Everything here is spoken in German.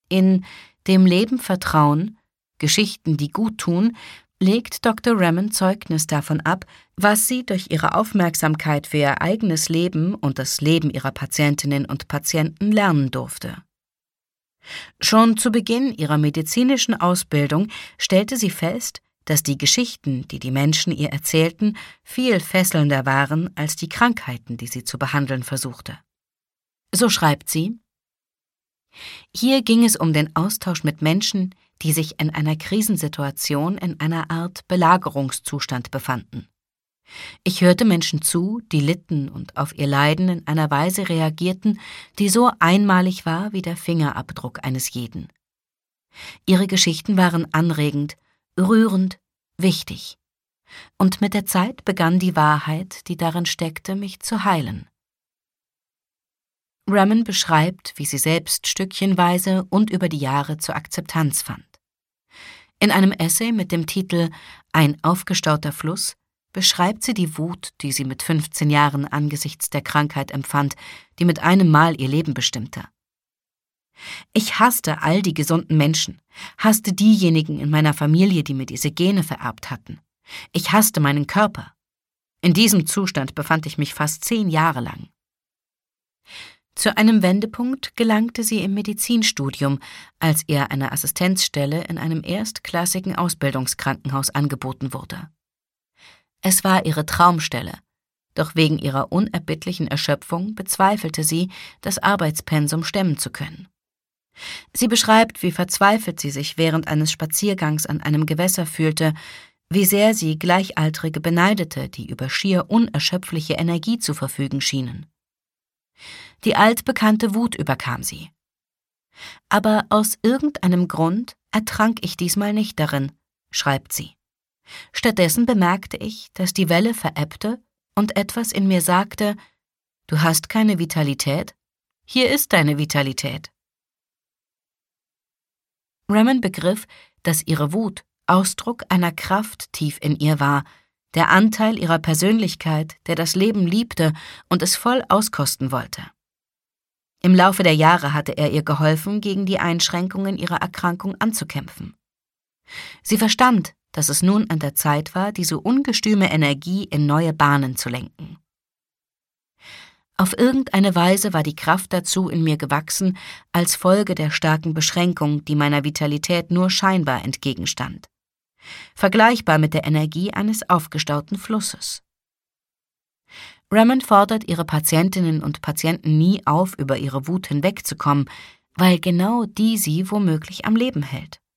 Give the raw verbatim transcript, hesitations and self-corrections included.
In »Dem Leben vertrauen. Geschichten, die gut tun« legt Doktor Raman Zeugnis davon ab, was sie durch ihre Aufmerksamkeit für ihr eigenes Leben und das Leben ihrer Patientinnen und Patienten lernen durfte. Schon zu Beginn ihrer medizinischen Ausbildung stellte sie fest, dass die Geschichten, die die Menschen ihr erzählten, viel fesselnder waren als die Krankheiten, die sie zu behandeln versuchte. So schreibt sie: Hier ging es um den Austausch mit Menschen, die sich in einer Krisensituation in einer Art Belagerungszustand befanden. Ich hörte Menschen zu, die litten und auf ihr Leiden in einer Weise reagierten, die so einmalig war wie der Fingerabdruck eines jeden. Ihre Geschichten waren anregend, rührend, wichtig. Und mit der Zeit begann die Wahrheit, die darin steckte, mich zu heilen. Raman beschreibt, wie sie selbst stückchenweise und über die Jahre zur Akzeptanz fand. In einem Essay mit dem Titel »Ein aufgestauter Fluss« beschreibt sie die Wut, die sie mit fünfzehn Jahren angesichts der Krankheit empfand, die mit einem Mal ihr Leben bestimmte. Ich hasste all die gesunden Menschen, hasste diejenigen in meiner Familie, die mir diese Gene vererbt hatten. Ich hasste meinen Körper. In diesem Zustand befand ich mich fast zehn Jahre lang. Zu einem Wendepunkt gelangte sie im Medizinstudium, als ihr eine Assistenzstelle in einem erstklassigen Ausbildungskrankenhaus angeboten wurde. Es war ihre Traumstelle, doch wegen ihrer unerbittlichen Erschöpfung bezweifelte sie, das Arbeitspensum stemmen zu können. Sie beschreibt, wie verzweifelt sie sich während eines Spaziergangs an einem Gewässer fühlte, wie sehr sie Gleichaltrige beneidete, die über schier unerschöpfliche Energie zu verfügen schienen. Die altbekannte Wut überkam sie. Aber aus irgendeinem Grund ertrank ich diesmal nicht darin, schreibt sie. Stattdessen bemerkte ich, dass die Welle verebbte und etwas in mir sagte: Du hast keine Vitalität? Hier ist deine Vitalität. Raman begriff, dass ihre Wut Ausdruck einer Kraft tief in ihr war, der Anteil ihrer Persönlichkeit, der das Leben liebte und es voll auskosten wollte. Im Laufe der Jahre hatte er ihr geholfen, gegen die Einschränkungen ihrer Erkrankung anzukämpfen. Sie verstand, dass es nun an der Zeit war, diese ungestüme Energie in neue Bahnen zu lenken. Auf irgendeine Weise war die Kraft dazu in mir gewachsen, als Folge der starken Beschränkung, die meiner Vitalität nur scheinbar entgegenstand. Vergleichbar mit der Energie eines aufgestauten Flusses. Raman fordert ihre Patientinnen und Patienten nie auf, über ihre Wut hinwegzukommen, weil genau die sie womöglich am Leben hält.